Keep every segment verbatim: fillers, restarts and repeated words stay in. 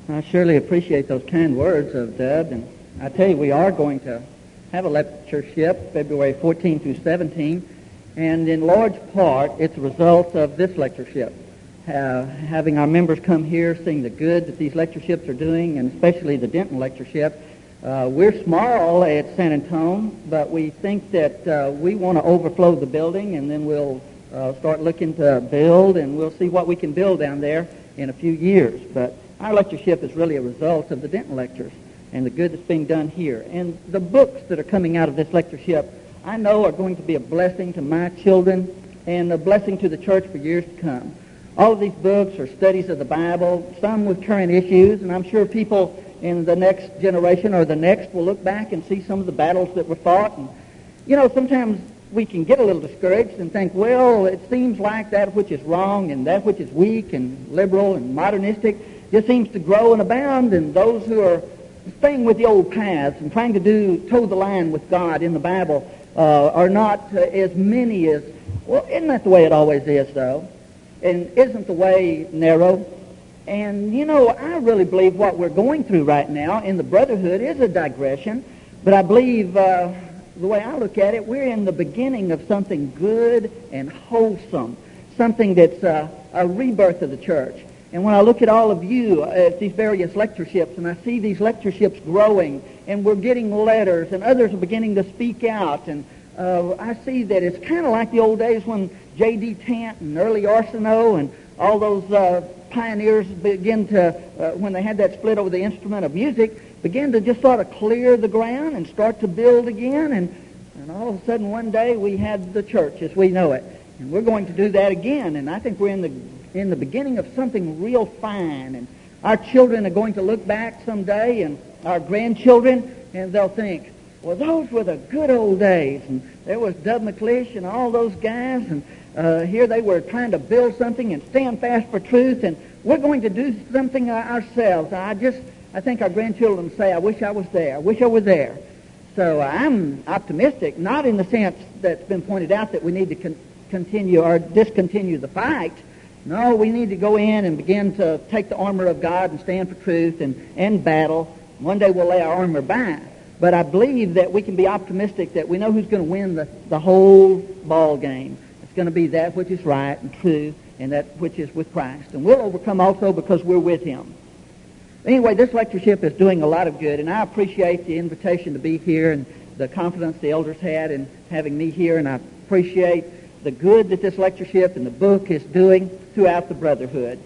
I surely appreciate those kind words of Deb, and I tell you, we are going to have a lectureship February fourteenth through seventeenth, and in large part, it's a result of this lectureship. Uh, having our members come here, seeing the good that these lectureships are doing, and especially the Denton lectureship. Uh, we're small at San Antonio, but we think that uh, we want to overflow the building, and then we'll uh, start looking to build, and we'll see what we can build down there in a few years. But our lectureship is really a result of the Denton lectures and the good that's being done here. And the books that are coming out of this lectureship, I know are going to be a blessing to my children and a blessing to the church for years to come. All of these books are studies of the Bible, some with current issues, and I'm sure people in the next generation or the next will look back and see some of the battles that were fought. And, you know, sometimes we can get a little discouraged and think, well, it seems like that which is wrong and that which is weak and liberal and modernistic just seems to grow and abound, and those who are staying with the old paths and trying to do toe the line with God in the Bible uh, are not uh, as many as, well, isn't that the way it always is, though? And isn't the way narrow? And, you know, I really believe what we're going through right now in the brotherhood is a digression, but I believe uh, the way I look at it, we're in the beginning of something good and wholesome, something that's uh, a rebirth of the church. And when I look at all of you at these various lectureships, and I see these lectureships growing, and we're getting letters, and others are beginning to speak out, and uh, I see that it's kind of like the old days when J D Tent and early Arsenault and all those uh, pioneers begin to, uh, when they had that split over the instrument of music, begin to just sort of clear the ground and start to build again, and, and all of a sudden one day we had the church as we know it. And we're going to do that again, and I think we're in the in the beginning of something real fine, and our children are going to look back someday, and our grandchildren, and they'll think, well, those were the good old days, and there was Dub McLeish and all those guys, and uh, here they were trying to build something and stand fast for truth, and we're going to do something uh, ourselves. I just, I think our grandchildren say, I wish I was there, I wish I was there. So uh, I'm optimistic, not in the sense that's been pointed out that we need to con- continue or discontinue the fight. No, we need to go in and begin to take the armor of God and stand for truth and, and battle. One day we'll lay our armor by. But I believe that we can be optimistic that we know who's going to win the, the whole ball game. It's going to be that which is right and true and that which is with Christ. And we'll overcome also because we're with Him. Anyway, this lectureship is doing a lot of good, and I appreciate the invitation to be here and the confidence the elders had in having me here, and I appreciate the good that this lectureship and the book is doing throughout the brotherhood.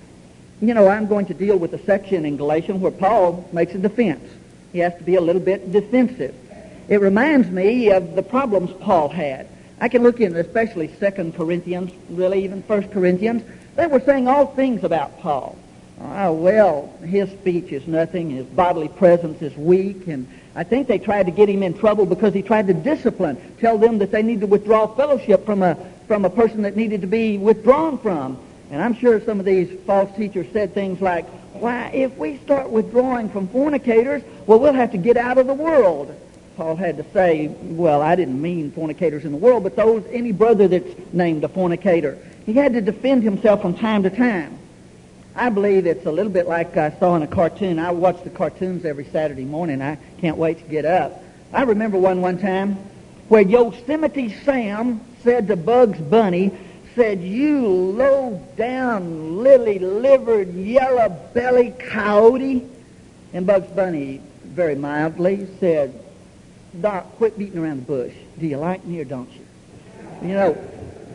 You know, I'm going to deal with a section in Galatians where Paul makes a defense. He has to be a little bit defensive. It reminds me of the problems Paul had. I can look in especially Second Corinthians, really even First Corinthians. They were saying all things about Paul. Oh, well, his speech is nothing, his bodily presence is weak, and I think they tried to get him in trouble because he tried to discipline, tell them that they need to withdraw fellowship from a from a person that needed to be withdrawn from. And I'm sure some of these false teachers said things like, why, if we start withdrawing from fornicators, well, we'll have to get out of the world. Paul had to say, well, I didn't mean fornicators in the world, but those any brother that's named a fornicator. He had to defend himself from time to time. I believe it's a little bit like I saw in a cartoon. I watch the cartoons every Saturday morning. I can't wait to get up. I remember one one time where Yosemite Sam said to Bugs Bunny, said, you low-down, lily-livered, yellow-bellied coyote. And Bugs Bunny, very mildly, said, Doc, quit beating around the bush. Do you like me or don't you? You know,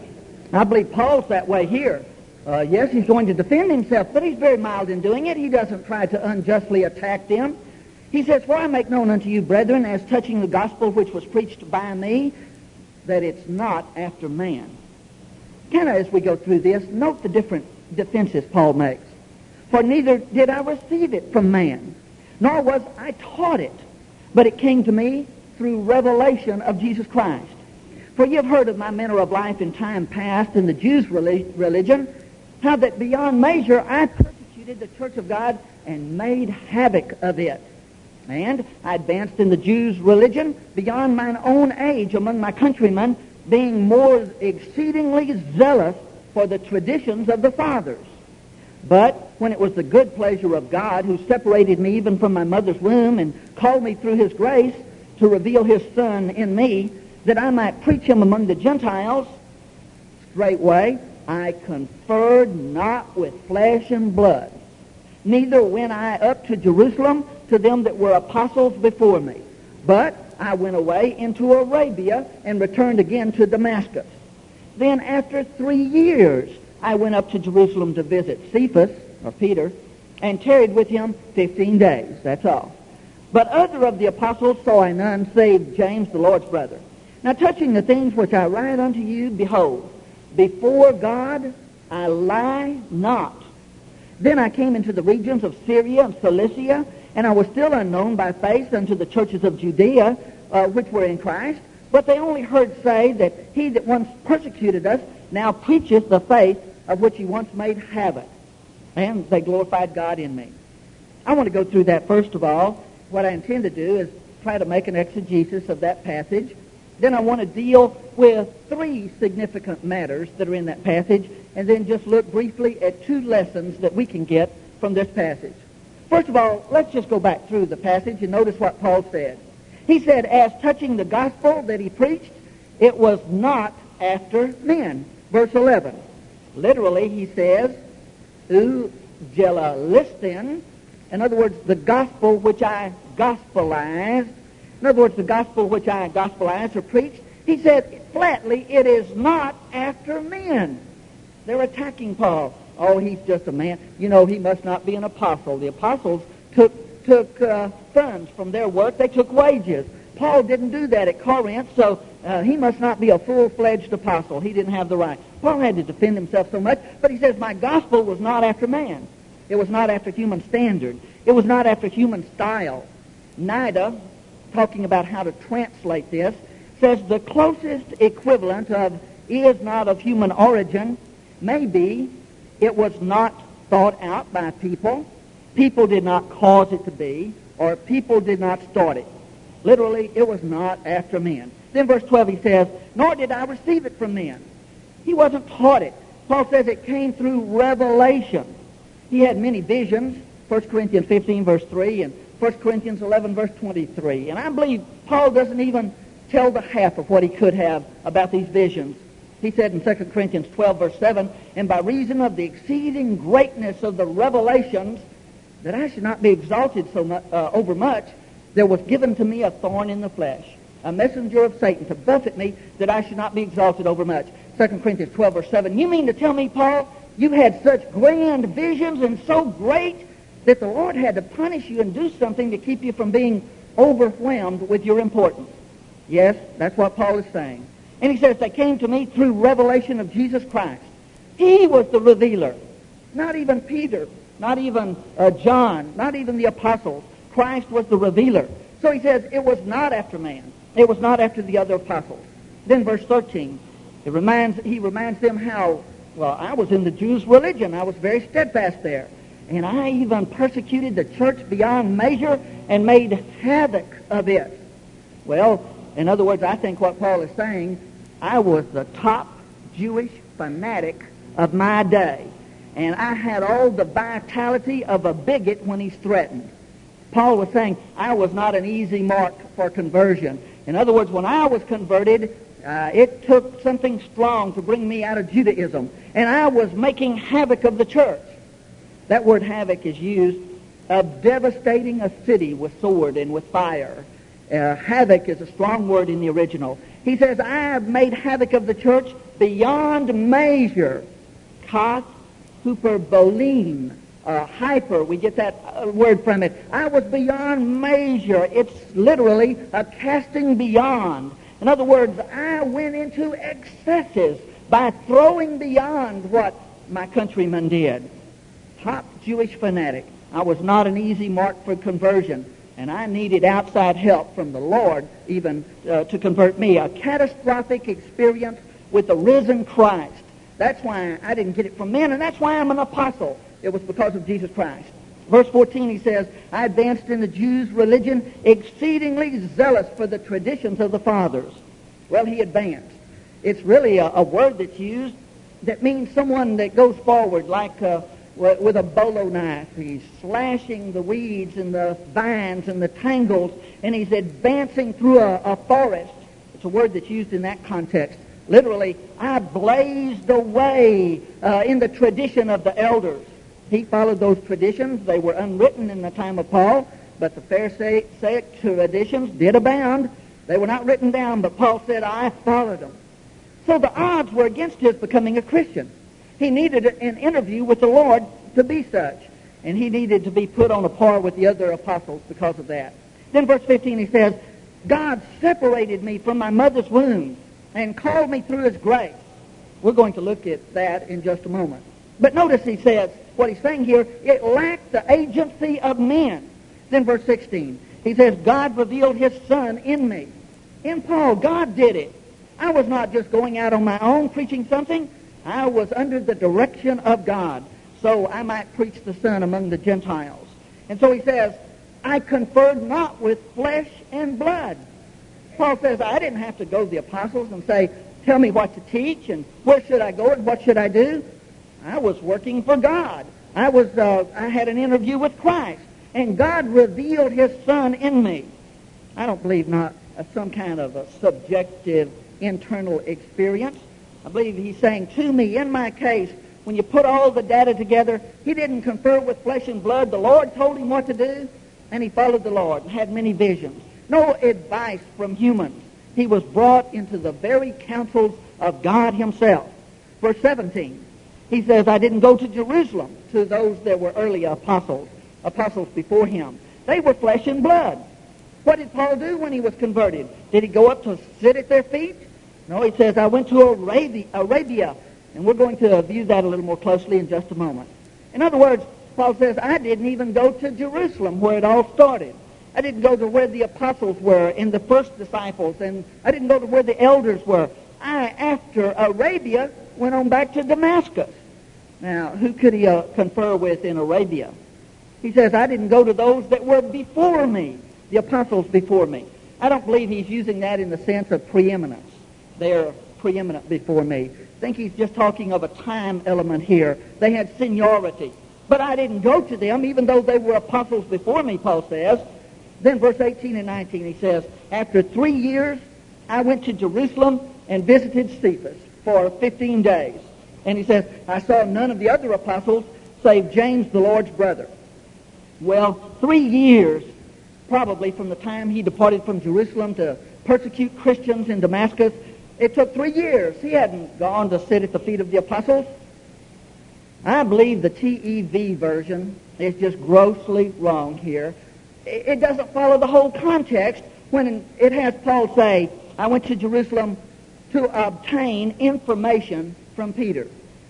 I believe Paul's that way here. Uh, yes, he's going to defend himself, but he's very mild in doing it. He doesn't try to unjustly attack them. He says, for I make known unto you, brethren, as touching the gospel which was preached by me, that it's not after man. Kind of as we go through this, note the different defenses Paul makes. For neither did I receive it from man, nor was I taught it, but it came to me through revelation of Jesus Christ. For you have heard of my manner of life in time past in the Jews' religion, how that beyond measure I persecuted the church of God and made havoc of it. And I advanced in the Jews' religion beyond mine own age among my countrymen, being more exceedingly zealous for the traditions of the fathers. But when it was the good pleasure of God, who separated me even from my mother's womb and called me through his grace to reveal his Son in me, that I might preach him among the Gentiles, straightway I conferred not with flesh and blood, neither went I up to Jerusalem to them that were apostles before me, but I went away into Arabia and returned again to Damascus. Then after three years I went up to Jerusalem to visit Cephas, or Peter, and tarried with him fifteen days. That's all. But other of the apostles saw I none, save James, the Lord's brother. Now touching the things which I write unto you, behold, before God I lie not. Then I came into the regions of Syria and Cilicia, and I was still unknown by face unto the churches of Judea, uh, which were in Christ. But they only heard say that he that once persecuted us now preacheth the faith of which he once made havoc. And they glorified God in me. I want to go through that first of all. What I intend to do is try to make an exegesis of that passage. Then I want to deal with three significant matters that are in that passage, and then just look briefly at two lessons that we can get from this passage. First of all, let's just go back through the passage and notice what Paul said. He said, as touching the gospel that he preached, it was not after men. Verse eleven. Literally, he says, eugelistin. In other words, the gospel which I gospelized. In other words, the gospel which I gospelized or preached. He said flatly, it is not after men. They're attacking Paul. Oh, he's just a man. You know, he must not be an apostle. The apostles took took uh, funds from their work. They took wages. Paul didn't do that at Corinth, so uh, he must not be a full-fledged apostle. He didn't have the right. Paul had to defend himself so much, but he says, my gospel was not after man. It was not after human standard. It was not after human style. Nida, talking about how to translate this, says the closest equivalent of is not of human origin may be it was not thought out by people, people did not cause it to be, or people did not start it. Literally, it was not after men. Then verse twelve he says, nor did I receive it from men. He wasn't taught it. Paul says it came through revelation. He had many visions, First Corinthians fifteen verse three and First Corinthians eleven verse twenty-three. And I believe Paul doesn't even tell the half of what he could have about these visions. He said in Second Corinthians twelve verse seven, and by reason of the exceeding greatness of the revelations, that I should not be exalted so much, uh, over much, there was given to me a thorn in the flesh, a messenger of Satan to buffet me, that I should not be exalted over much. Second Corinthians twelve verse seven. You mean to tell me, Paul, you had such grand visions and so great that the Lord had to punish you and do something to keep you from being overwhelmed with your importance? Yes, that's what Paul is saying. And he says, they came to me through revelation of Jesus Christ. He was the revealer. Not even Peter, not even uh, John, not even the apostles. Christ was the revealer. So he says, it was not after man. It was not after the other apostles. Then verse thirteen, it reminds, he reminds them how, well, I was in the Jews' religion. I was very steadfast there. And I even persecuted the church beyond measure and made havoc of it. Well, in other words, I think what Paul is saying, I was the top Jewish fanatic of my day. And I had all the vitality of a bigot when he's threatened. Paul was saying, I was not an easy mark for conversion. In other words, when I was converted, uh, it took something strong to bring me out of Judaism. And I was making havoc of the church. That word havoc is used of devastating a city with sword and with fire. Uh, havoc is a strong word in the original. He says, I have made havoc of the church beyond measure. Kath, hyperboline, uh, hyper, we get that uh, word from it. I was beyond measure. It's literally a casting beyond. In other words, I went into excesses by throwing beyond what my countrymen did. Top Jewish fanatic. I was not an easy mark for conversion. And I needed outside help from the Lord even uh, to convert me. A catastrophic experience with the risen Christ. That's why I didn't get it from men, and that's why I'm an apostle. It was because of Jesus Christ. Verse fourteen, he says, I advanced in the Jews' religion, exceedingly zealous for the traditions of the fathers. Well, he advanced. It's really a, a word that's used that means someone that goes forward, like uh, with a bolo knife. He's slashing the weeds and the vines and the tangles, and he's advancing through a, a forest. It's a word that's used in that context. Literally, I blazed a way uh, in the tradition of the elders. He followed those traditions. They were unwritten in the time of Paul, but the Pharisaic traditions did abound. They were not written down, but Paul said, I followed them. So the odds were against his becoming a Christian. He needed an interview with the Lord to be such, and he needed to be put on a par with the other apostles because of that. Then verse fifteen, he says, God separated me from my mother's womb and called me through his grace. We're going to look at that in just a moment. But notice he says, what he's saying here, it lacked the agency of men. Then verse sixteen, he says, God revealed his Son in me. In Paul, God did it. I was not just going out on my own preaching something. I was under the direction of God, so I might preach the Son among the Gentiles. And so he says, I conferred not with flesh and blood. Paul says, I didn't have to go to the apostles and say, tell me what to teach and where should I go and what should I do. I was working for God. I was. Uh, I had an interview with Christ, and God revealed his Son in me. I don't believe not uh, some kind of a subjective internal experience. I believe he's saying to me, in my case, when you put all the data together, he didn't confer with flesh and blood. The Lord told him what to do, and he followed the Lord and had many visions. No advice from humans. He was brought into the very counsels of God himself. Verse seventeen, he says, I didn't go to Jerusalem to those that were early apostles, apostles before him. They were flesh and blood. What did Paul do when he was converted? Did he go up to sit at their feet? No, he says, I went to Arabia, Arabia, and we're going to view that a little more closely in just a moment. In other words, Paul says, I didn't even go to Jerusalem where it all started. I didn't go to where the apostles were and the first disciples, and I didn't go to where the elders were. I, after Arabia, went on back to Damascus. Now, who could he uh, confer with in Arabia? He says, I didn't go to those that were before me, the apostles before me. I don't believe he's using that in the sense of preeminence. They're preeminent before me. I think he's just talking of a time element here. They had seniority. But I didn't go to them, even though they were apostles before me, Paul says. Then verse eighteen and nineteen, he says, after three years, I went to Jerusalem and visited Cephas for fifteen days. And he says, I saw none of the other apostles save James, the Lord's brother. Well, three years, probably from the time he departed from Jerusalem to persecute Christians in Damascus, it took three years. He hadn't gone to sit at the feet of the apostles. I believe the T E V version is just grossly wrong here. It doesn't follow the whole context when it has Paul say, I went to Jerusalem to obtain information from Peter.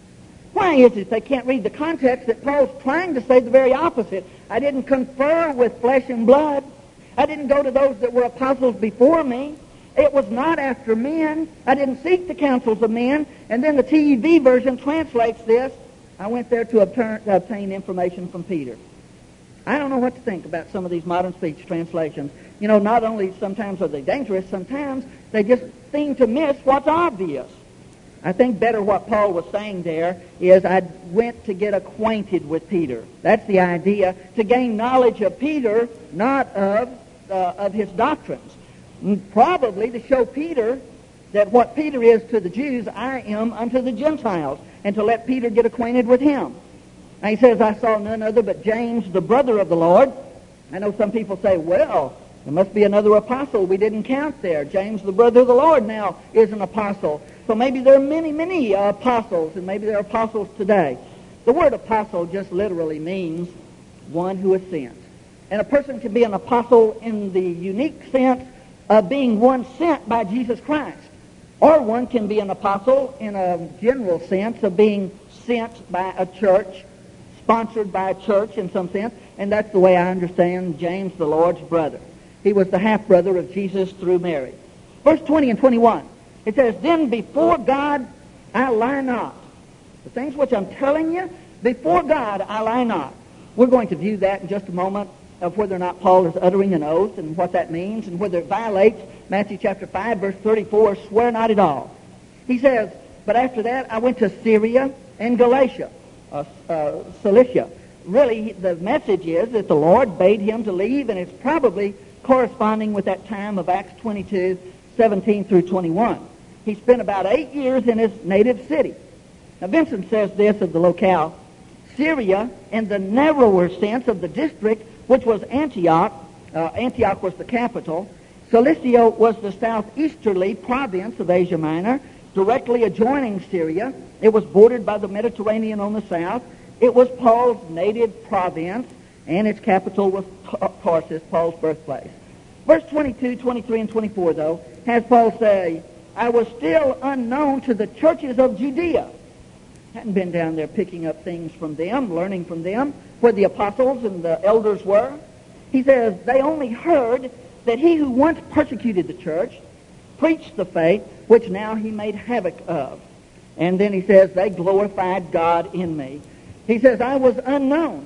Why is it they can't read the context that Paul's trying to say the very opposite? I didn't confer with flesh and blood. I didn't go to those that were apostles before me. It was not after men. I didn't seek the counsels of men. And then the T E V version translates this, I went there to obtain, to obtain information from Peter. I don't know what to think about some of these modern speech translations. You know, not only sometimes are they dangerous, sometimes they just seem to miss what's obvious. I think better what Paul was saying there is I went to get acquainted with Peter. That's the idea, to gain knowledge of Peter, not of, uh, of his doctrines. Probably to show Peter that what Peter is to the Jews, I am unto the Gentiles, and to let Peter get acquainted with him. And he says, I saw none other but James, the brother of the Lord. I know some people say, well, there must be another apostle we didn't count there. James, the brother of the Lord, now is an apostle. So maybe there are many, many uh, apostles, and maybe there are apostles today. The word apostle just literally means one who is sent. And a person can be an apostle in the unique sense of being one sent by Jesus Christ. Or one can be an apostle in a general sense of being sent by a church, sponsored by a church in some sense, and that's the way I understand James, the Lord's brother. He was the half-brother of Jesus through Mary. Verse twenty and twenty-one, it says, then before God I lie not. The things which I'm telling you, before God I lie not. We're going to view that in just a moment, of whether or not Paul is uttering an oath and what that means, and whether it violates Matthew chapter five, verse thirty-four, swear not at all. He says, but after that I went to Syria and Galatia. uh, uh, Cilicia. Really, the message is that the Lord bade him to leave, and it's probably corresponding with that time of Acts twenty-two, seventeen through twenty-one. He spent about eight years in his native city. Now, Vincent says this of the locale: Syria, in the narrower sense of the district, which was Antioch, uh, Antioch was the capital. Cilicia was the southeasterly province of Asia Minor, directly adjoining Syria. It was bordered by the Mediterranean on the south. It was Paul's native province, and its capital was Tarsus, Paul's birthplace. Verse twenty-two, twenty-three, and twenty-four, though, has Paul say, I was still unknown to the churches of Judea. Hadn't been down there picking up things from them, learning from them, where the apostles and the elders were. He says, they only heard that he who once persecuted the church preached the faith which now he made havoc of. And then he says, they glorified God in me. He says, I was unknown.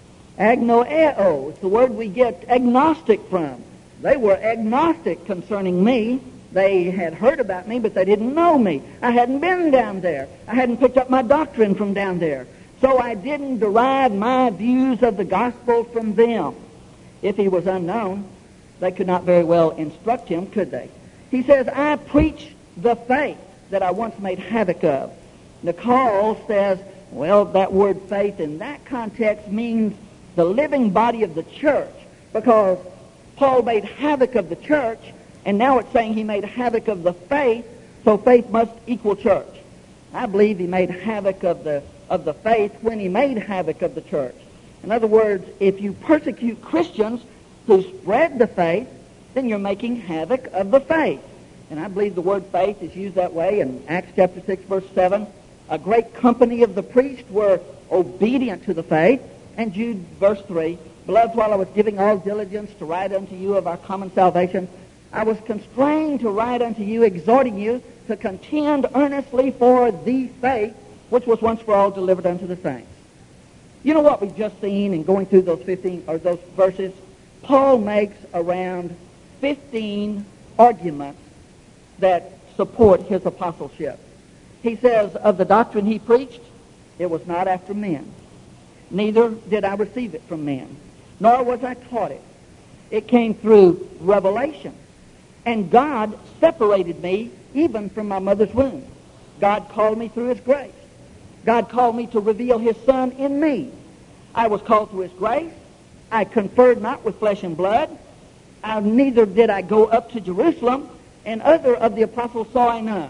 Agnoeo is the word we get agnostic from. They were agnostic concerning me. They had heard about me, but they didn't know me. I hadn't been down there. I hadn't picked up my doctrine from down there. So I didn't derive my views of the gospel from them. If he was unknown, they could not very well instruct him, could they? He says, I preach the faith that I once made havoc of. Nicole says, well, that word faith in that context means the living body of the church, because Paul made havoc of the church, and now it's saying he made havoc of the faith, so faith must equal church. I believe he made havoc of the of the faith when he made havoc of the church. In other words, if you persecute Christians who spread the faith, then you're making havoc of the faith. And I believe the word faith is used that way in Acts chapter six, verse seven. A great company of the priests were obedient to the faith. And Jude, verse three, beloved, while I was giving all diligence to write unto you of our common salvation, I was constrained to write unto you, exhorting you to contend earnestly for the faith which was once for all delivered unto the saints. You know what we've just seen in going through those fifteen or those verses? Paul makes around fifteen arguments that support his apostleship. He says, of the doctrine he preached, it was not after men. Neither did I receive it from men, nor was I taught it. It came through revelation. And God separated me even from my mother's womb. God called me through his grace. God called me to reveal his Son in me. I was called through his grace. I conferred not with flesh and blood. I, neither did I go up to Jerusalem, and other of the apostles saw I none.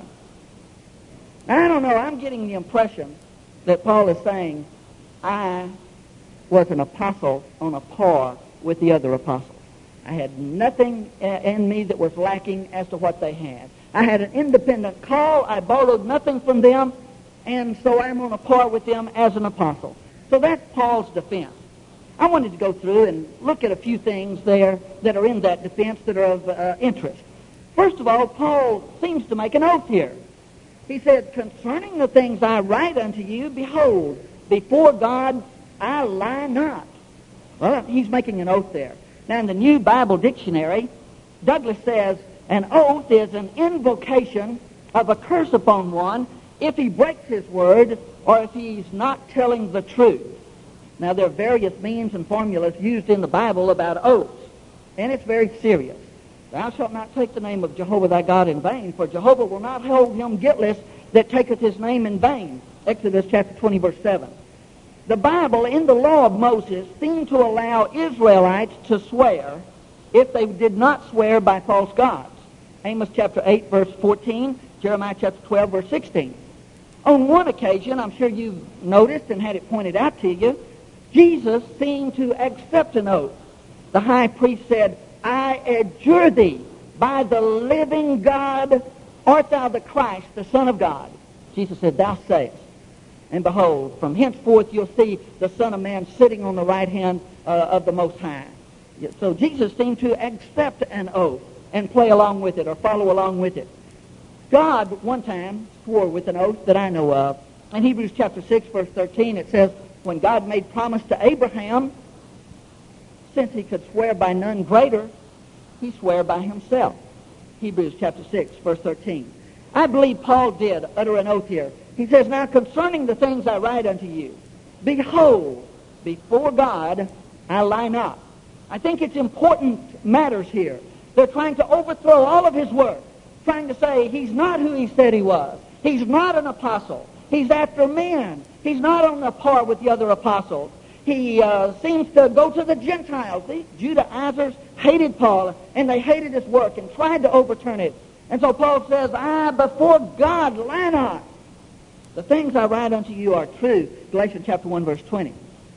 Now, I don't know, I'm getting the impression that Paul is saying, I was an apostle on a par with the other apostles. I had nothing in me that was lacking as to what they had. I had an independent call. I borrowed nothing from them, and so I'm on a par with them as an apostle. So that's Paul's defense. I wanted to go through and look at a few things there that are in that defense that are of uh, interest. First of all, Paul seems to make an oath here. He said, concerning the things I write unto you, behold, before God I lie not. Well, he's making an oath there. Now, in the New Bible Dictionary, Douglas says, an oath is an invocation of a curse upon one if he breaks his word or if he's not telling the truth. Now, there are various means and formulas used in the Bible about oaths, and it's very serious. Thou shalt not take the name of Jehovah thy God in vain, for Jehovah will not hold him guiltless that taketh his name in vain. Exodus chapter twenty, verse seven. The Bible, in the law of Moses, seemed to allow Israelites to swear if they did not swear by false gods. Amos chapter eight, verse fourteen, Jeremiah chapter twelve, verse sixteen. On one occasion, I'm sure you've noticed and had it pointed out to you, Jesus seemed to accept an oath. The high priest said, I adjure thee by the living God, art thou the Christ, the Son of God? Jesus said, thou sayest. And behold, from henceforth you'll see the Son of Man sitting on the right hand uh, of the Most High. So Jesus seemed to accept an oath and play along with it or follow along with it. God one time swore with an oath that I know of. In Hebrews chapter six, verse thirteen, it says, when God made promise to Abraham, since he could swear by none greater, he swore by himself. Hebrews chapter six, verse thirteen. I believe Paul did utter an oath here. He says, now concerning the things I write unto you, Behold, before God I lie not. I think it's important matters here. They're trying to overthrow all of his work, trying to say he's not who he said he was. He's not an apostle. He's after men. He's not on the par with the other apostles. He uh, seems to go to the Gentiles. The Judaizers hated Paul, and they hated his work and tried to overturn it. And so Paul says, I before God lie not. The things I write unto you are true. Galatians chapter one, verse twenty.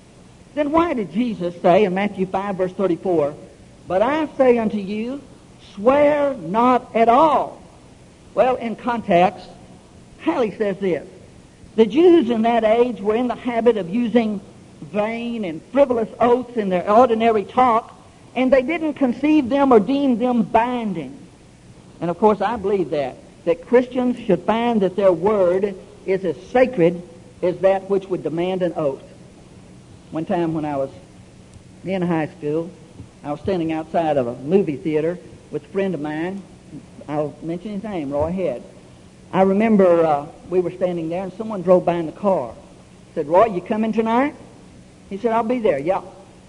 Then why did Jesus say in Matthew five, verse thirty-four, but I say unto you, swear not at all. Well, in context, Halley says this. The Jews in that age were in the habit of using vain and frivolous oaths in their ordinary talk, and they didn't conceive them or deem them binding. And of course, I believe that, that Christians should find that their word is as sacred as that which would demand an oath. One time when I was in high school, I was standing outside of a movie theater with a friend of mine. I'll mention his name, Roy Head. I remember uh, we were standing there and someone drove by in the car. Said, Roy, you coming tonight? He said, I'll be there. Yeah.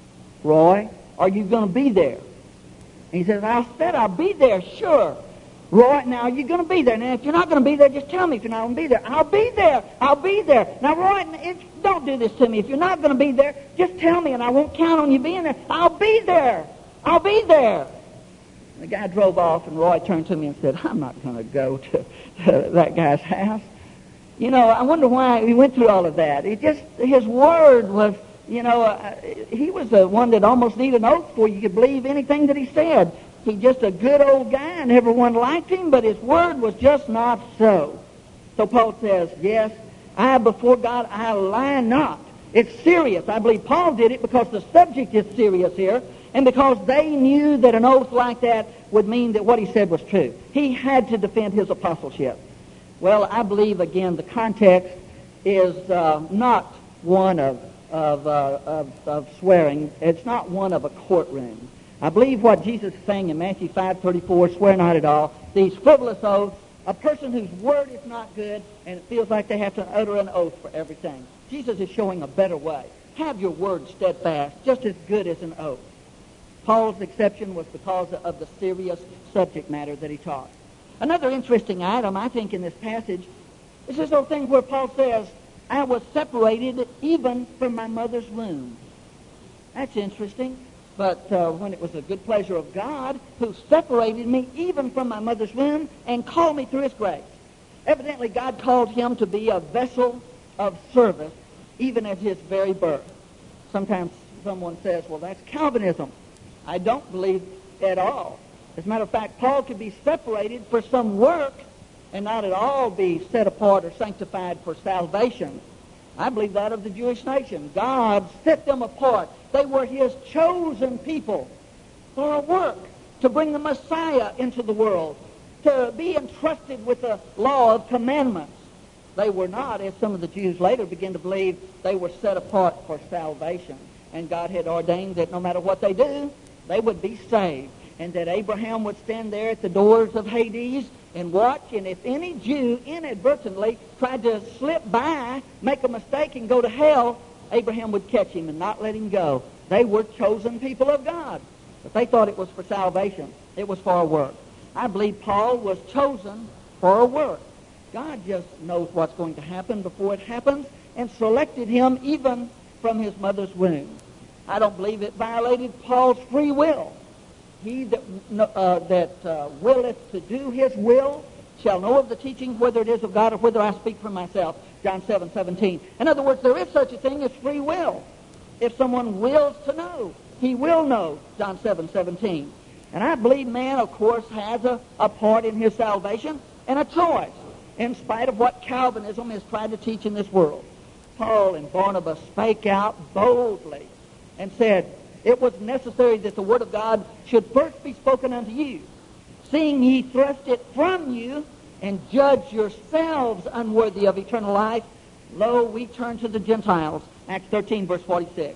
Roy, are you going to be there? And he says, I said I'll be there, sure. Roy, now you're going to be there. Now, if you're not going to be there, just tell me if you're not going to be there. I'll be there. I'll be there. Now, Roy, if, don't do this to me. If you're not going to be there, just tell me, and I won't count on you being there. I'll be there. I'll be there. The guy drove off, and Roy turned to me and said, I'm not going to go to that guy's house. You know, I wonder why he went through all of that. He just, his word was, you know, uh, he was the one that almost needed an oath before you could believe anything that he said. He's just a good old guy, and everyone liked him, but his word was just not so. So Paul says, yes, I before God, I lie not. It's serious. I believe Paul did it because the subject is serious here, and because they knew that an oath like that would mean that what he said was true. He had to defend his apostleship. Well, I believe, again, the context is uh, not one of, of, uh, of, of swearing. It's not one of a courtroom. I believe what Jesus is saying in Matthew five thirty-four, swear not at all, these frivolous oaths, a person whose word is not good, and it feels like they have to utter an oath for everything. Jesus is showing a better way. Have your word steadfast, just as good as an oath. Paul's exception was because of the serious subject matter that he taught. Another interesting item, I think, in this passage is this old thing where Paul says, I was separated even from my mother's womb. That's interesting. But uh, when it was the good pleasure of God who separated me even from my mother's womb and called me through his grace. Evidently, God called him to be a vessel of service even at his very birth. Sometimes someone says, well, that's Calvinism. I don't believe at all. As a matter of fact, Paul could be separated for some work and not at all be set apart or sanctified for salvation. I believe that of the Jewish nation. God set them apart. They were his chosen people for a work to bring the Messiah into the world, to be entrusted with the law of commandments. They were not, as some of the Jews later began to believe, they were set apart for salvation. And God had ordained that no matter what they do, they would be saved. And that Abraham would stand there at the doors of Hades and watch, and if any Jew inadvertently tried to slip by, make a mistake, and go to hell, Abraham would catch him and not let him go. They were chosen people of God. But they thought it was for salvation. It was for a work. I believe Paul was chosen for a work. God just knows what's going to happen before it happens and selected him even from his mother's womb. I don't believe it violated Paul's free will. He that, uh, that uh, willeth to do his will shall know of the teaching, whether it is of God or whether I speak for myself. John seven seventeen. In other words, there is such a thing as free will. If someone wills to know, he will know. John seven seventeen. And I believe man, of course, has a, a part in his salvation and a choice, in spite of what Calvinism has tried to teach in this world. Paul and Barnabas spake out boldly and said, it was necessary that the word of God should first be spoken unto you, seeing ye thrust it from you, and judge yourselves unworthy of eternal life. Lo, we turn to the Gentiles. Acts thirteen, verse forty-six.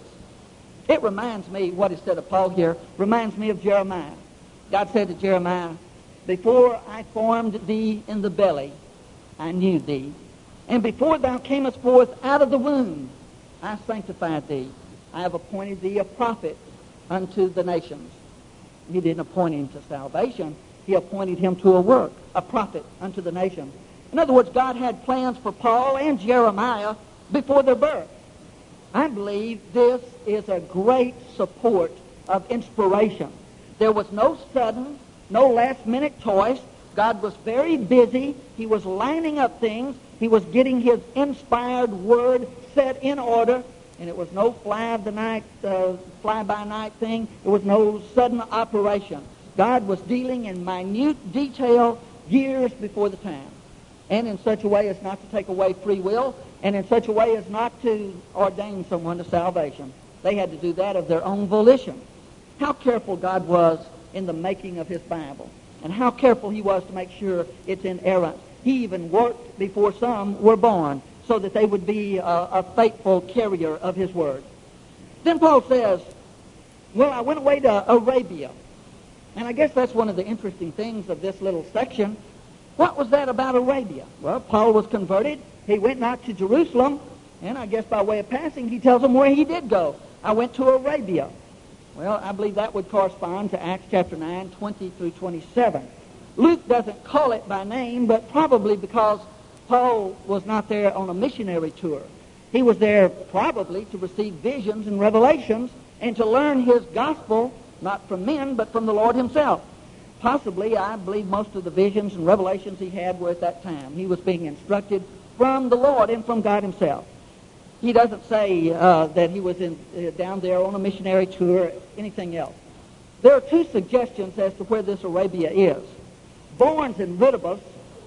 It reminds me, what is said of Paul here, reminds me of Jeremiah. God said to Jeremiah, before I formed thee in the belly, I knew thee. And before thou camest forth out of the womb, I sanctified thee. I have appointed thee a prophet unto the nations. He didn't appoint him to salvation. He appointed him to a work, a prophet unto the nations. In other words, God had plans for Paul and Jeremiah before their birth. I believe this is a great support of inspiration. There was no sudden, no last-minute choice. God was very busy. He was lining up things. He was getting his inspired word set in order. And it was no fly-of-the-night, uh, fly-by-night thing. It was no sudden operation. God was dealing in minute detail years before the time. And in such a way as not to take away free will, and in such a way as not to ordain someone to salvation. They had to do that of their own volition. How careful God was in the making of his Bible, and how careful he was to make sure it's inerrant. He even worked before some were born, so that they would be a, a faithful carrier of his word. Then Paul says, well, I went away to Arabia. And I guess that's one of the interesting things of this little section. What was that about Arabia? Well, Paul was converted. He went not to Jerusalem, and I guess by way of passing, he tells them where he did go. I went to Arabia. Well, I believe that would correspond to Acts chapter nine, twenty through twenty-seven. Luke doesn't call it by name, but probably because Paul was not there on a missionary tour. He was there probably to receive visions and revelations and to learn his gospel, not from men, but from the Lord himself. Possibly, I believe most of the visions and revelations he had were at that time. He was being instructed from the Lord and from God himself. He doesn't say uh, that he was in, uh, down there on a missionary tour or anything else. There are two suggestions as to where this Arabia is. Barnes and Ridibus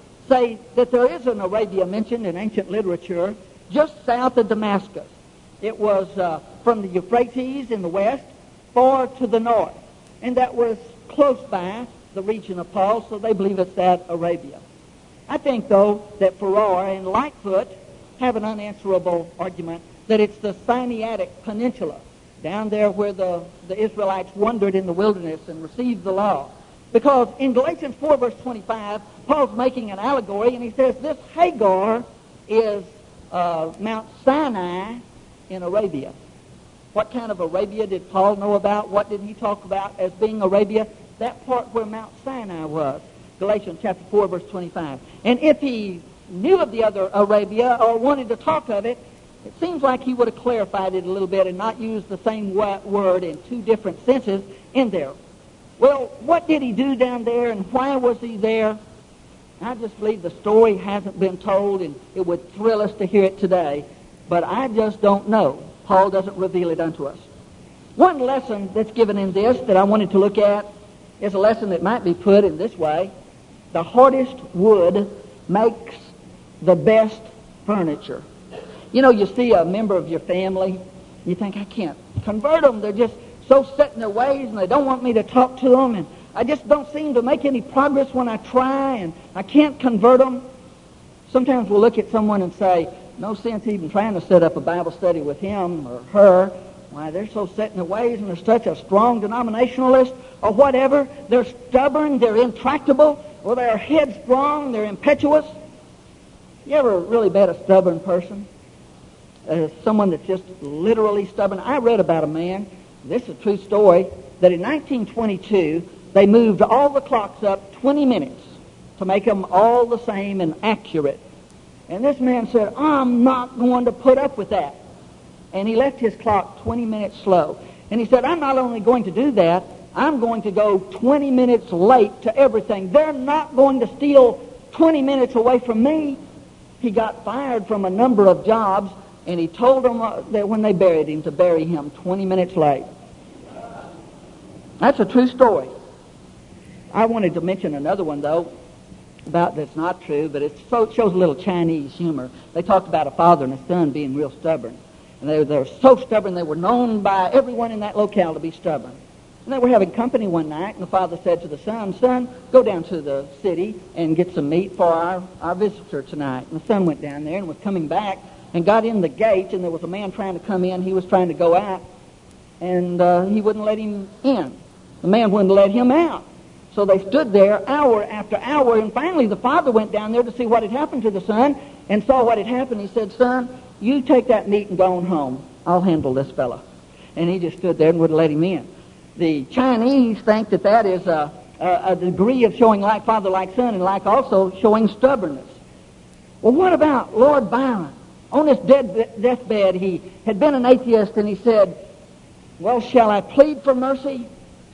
say that there is an Arabia mentioned in ancient literature just south of Damascus. It was uh, from the Euphrates in the west far to the north, and that was close by the region of Paul, so they believe it's that Arabia. I think, though, that Farrar and Lightfoot have an unanswerable argument that it's the Sinaitic Peninsula, down there where the, the Israelites wandered in the wilderness and received the law. Because in Galatians four, verse twenty-five, Paul's making an allegory, and he says this Hagar is uh, Mount Sinai in Arabia. What kind of Arabia did Paul know about? What did he talk about as being Arabia? That part where Mount Sinai was. Galatians chapter four, verse twenty-five. And if he knew of the other Arabia or wanted to talk of it, it seems like he would have clarified it a little bit and not used the same word in two different senses in there. Well, what did he do down there, and why was he there? I just believe the story hasn't been told, and it would thrill us to hear it today. But I just don't know. Paul doesn't reveal it unto us. One lesson that's given in this that I wanted to look at is a lesson that might be put in this way. The hardest wood makes the best furniture. You know, you see a member of your family, you think, I can't convert them. They're just so set in their ways, and they don't want me to talk to them, and I just don't seem to make any progress when I try, and I can't convert them. Sometimes we'll look at someone and say, no sense even trying to set up a Bible study with him or her. Why, they're so set in their ways, and they're such a strong denominationalist or whatever. They're stubborn, they're intractable, or they're headstrong, they're impetuous. You ever really met a stubborn person? Uh, someone that's just literally stubborn? I read about a man, this is a true story, that in nineteen twenty-two, they moved all the clocks up twenty minutes to make them all the same and accurate. And this man said, I'm not going to put up with that. And he left his clock twenty minutes slow. And he said, I'm not only going to do that, I'm going to go twenty minutes late to everything. They're not going to steal twenty minutes away from me. He got fired from a number of jobs, and he told them that when they buried him, to bury him twenty minutes late. That's a true story. I wanted to mention another one, though, about that's not true, but it so, shows a little Chinese humor. They talked about a father and a son being real stubborn. And they, they were so stubborn, they were known by everyone in that locale to be stubborn. And they were having company one night, and the father said to the son, son, go down to the city and get some meat for our, our visitor tonight. And the son went down there and was coming back and got in the gate, and there was a man trying to come in. He was trying to go out, and uh, he wouldn't let him in. The man wouldn't let him out. So they stood there hour after hour, and finally the father went down there to see what had happened to the son and saw what had happened. He said, son, you take that meat and go on home. I'll handle this fella. And he just stood there and wouldn't let him in. The Chinese think that that is a, a, a degree of showing like father, like son, and like also showing stubbornness. Well, what about Lord Byron? On his dead deathbed, he had been an atheist, and he said, well, shall I plead for mercy?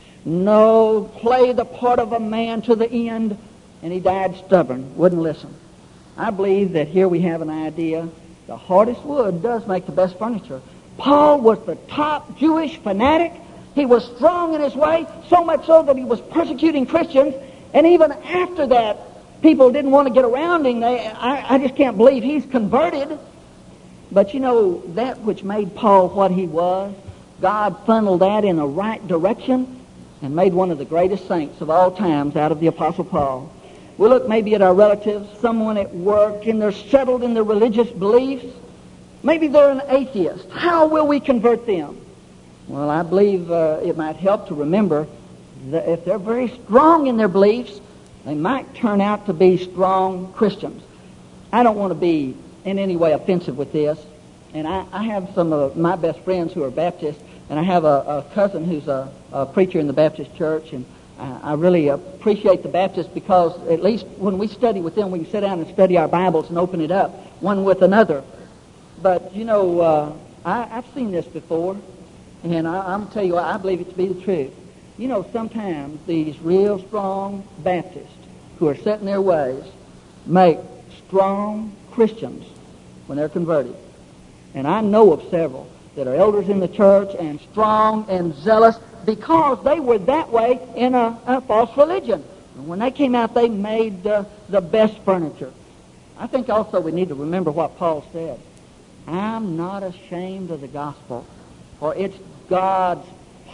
No, play the part of a man to the end. And he died stubborn, wouldn't listen. I believe that here we have an idea. The hardest wood does make the best furniture. Paul was the top Jewish fanatic. He was strong in his way, so much so that he was persecuting Christians. And even after that, people didn't want to get around him. They, I, I just can't believe he's converted. But you know, that which made Paul what he was, God funneled that in the right direction and made one of the greatest saints of all times out of the Apostle Paul. We look maybe at our relatives, someone at work, and they're settled in their religious beliefs. Maybe they're an atheist. How will we convert them? Well, I believe uh, it might help to remember that if they're very strong in their beliefs, they might turn out to be strong Christians. I don't want to be in any way offensive with this. And I, I have some of my best friends who are Baptists, and I have a, a cousin who's a, a preacher in the Baptist church, and I, I really appreciate the Baptists because at least when we study with them, we can sit down and study our Bibles and open it up one with another. But, you know, uh, I, I've seen this before, and I, I'm going to tell you, I believe it to be the truth. You know, sometimes these real strong Baptists who are set in their ways make strong Christians when they're converted. And I know of several that are elders in the church and strong and zealous because they were that way in a, a false religion. And when they came out, they made uh, the best furniture. I think also we need to remember what Paul said. I'm not ashamed of the gospel, for it's God's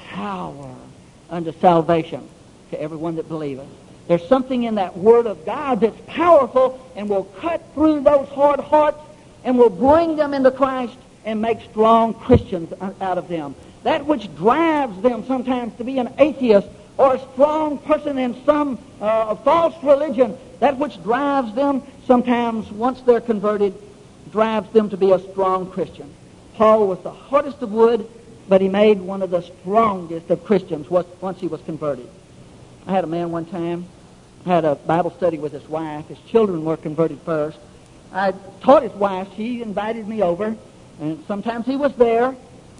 power unto salvation to everyone that believeth. There's something in that word of God that's powerful and will cut through those hard hearts and will bring them into Christ and make strong Christians out of them. That which drives them sometimes to be an atheist or a strong person in some uh, false religion, that which drives them sometimes, once they're converted, drives them to be a strong Christian. Paul was the hardest of wood, but he made one of the strongest of Christians once he was converted. I had a man one time, had a Bible study with his wife. His children were converted first. I taught his wife. She invited me over, and sometimes he was there,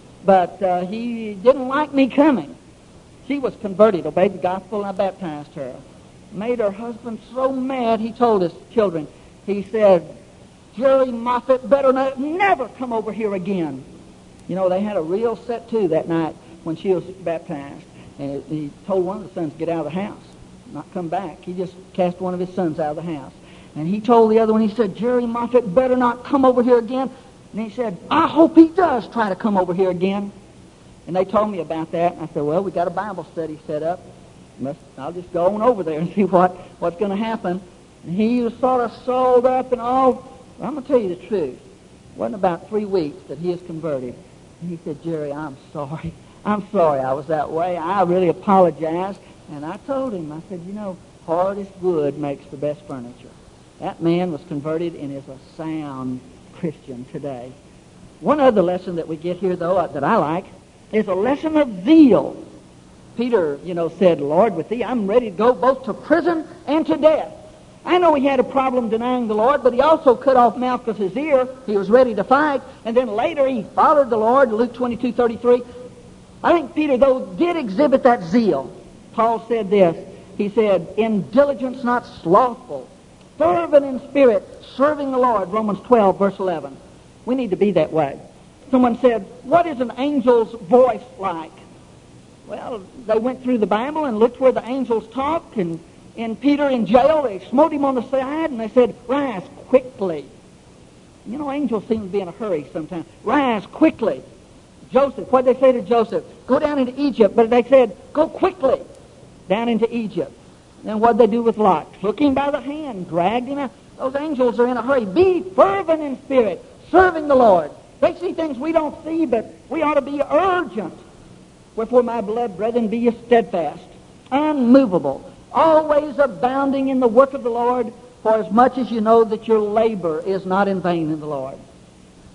but uh, he didn't like me coming. She was converted, obeyed the gospel, and I baptized her. Made her husband so mad, he told his children, he said, Jerry Moffett better not, never come over here again. You know, they had a real set to that night when she was baptized. And he told one of the sons to get out of the house, not come back. He just cast one of his sons out of the house. And he told the other one, he said, Jerry Moffett better not come over here again. And he said, I hope he does try to come over here again. And they told me about that. And I said, well, we got a Bible study set up. I'll just go on over there and see what, what's going to happen. And he was sort of sold up and all. Well, I'm going to tell you the truth. It wasn't about three weeks that he is converted. And he said, Jerry, I'm sorry. I'm sorry I was that way. I really apologize. And I told him, I said, you know, hardest wood makes the best furniture. That man was converted and is a sound Christian today. One other lesson that we get here, though, that I like, is a lesson of zeal. Peter, you know, said, Lord, with thee, I'm ready to go both to prison and to death. I know he had a problem denying the Lord, but he also cut off Malchus' ear. He was ready to fight. And then later he followed the Lord, Luke twenty-two thirty-three. I think Peter, though, did exhibit that zeal. Paul said this. He said, in diligence not slothful, fervent in spirit, serving the Lord, Romans twelve, verse eleven. We need to be that way. Someone said, what is an angel's voice like? Well, they went through the Bible and looked where the angels talk, and in Peter in jail, they smote him on the side, and they said, rise quickly. You know, angels seem to be in a hurry sometimes. Rise quickly. Joseph, what did they say to Joseph? Go down into Egypt. But they said, go quickly down into Egypt. Then what did they do with Lot? Took him by the hand, dragged him out. Those angels are in a hurry. Be fervent in spirit, serving the Lord. They see things we don't see, but we ought to be urgent. Wherefore, my beloved brethren, be ye steadfast, unmovable, always abounding in the work of the Lord, for as much as you know that your labor is not in vain in the Lord.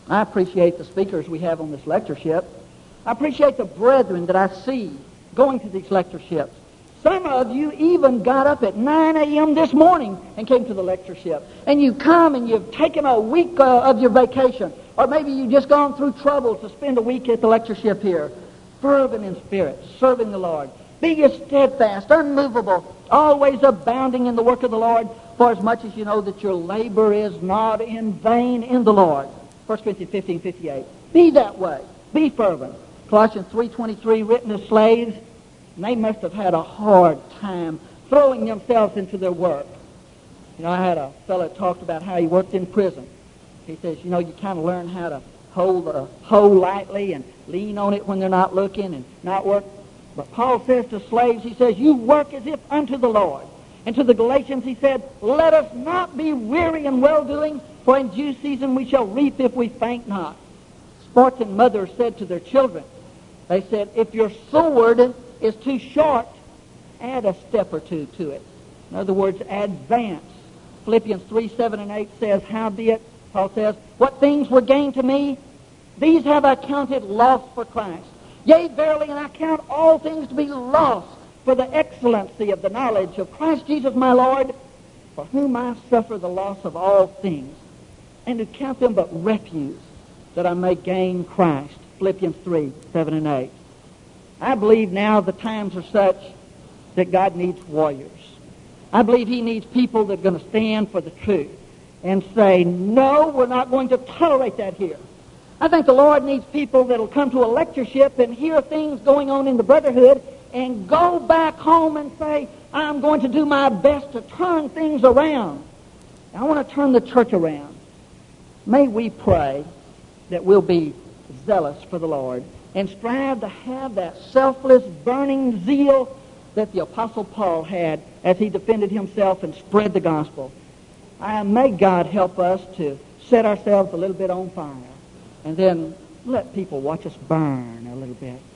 I appreciate the speakers we have on this lectureship. I appreciate the brethren that I see going to these lectureships. Some of you even got up at nine a.m. this morning and came to the lectureship. And you come and you've taken a week uh, of your vacation. Or maybe you've just gone through trouble to spend a week at the lectureship here. Fervent in spirit, serving the Lord. Be ye steadfast, unmovable, always abounding in the work of the Lord, for as much as you know that your labor is not in vain in the Lord. First Corinthians fifteen fifty-eight. Be that way. Be fervent. Colossians three twenty-three, written to slaves, and they must have had a hard time throwing themselves into their work. You know, I had a fellow that talked about how he worked in prison. He says, you know, you kind of learn how to hold a hoe lightly and lean on it when they're not looking and not work. But Paul says to slaves, he says, you work as if unto the Lord. And to the Galatians he said, let us not be weary in well-doing, for in due season we shall reap if we faint not. Spartan mothers said to their children, they said, if your sword is too short, add a step or two to it. In other words, advance. Philippians three, seven, and eight says, howbeit, Paul says, what things were gained to me, these have I counted loss for Christ. Yea, verily, and I count all things to be lost for the excellency of the knowledge of Christ Jesus my Lord, for whom I suffer the loss of all things, and to count them but refuse, that I may gain Christ. Philippians three, seven, and eight. I believe now the times are such that God needs warriors. I believe he needs people that are going to stand for the truth and say, no, we're not going to tolerate that here. I think the Lord needs people that will come to a lectureship and hear things going on in the brotherhood and go back home and say, I'm going to do my best to turn things around. I want to turn the church around. May we pray that we'll be zealous for the Lord and strive to have that selfless, burning zeal that the Apostle Paul had as he defended himself and spread the gospel. I may God help us to set ourselves a little bit on fire and then let people watch us burn a little bit.